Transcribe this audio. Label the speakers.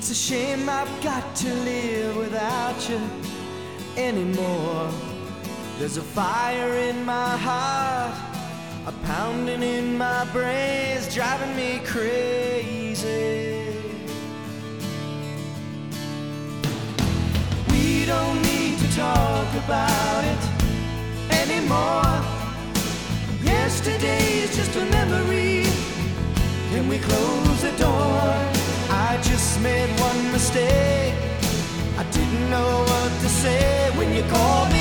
Speaker 1: It's a shame I've got to live without you anymore. There's a fire in my heart, a pounding in my brains, driving me crazy. We don't need to talk about it anymore. Yesterday is just a memory. Can we close the door? I just made one mistake. I didn't know what to say when you called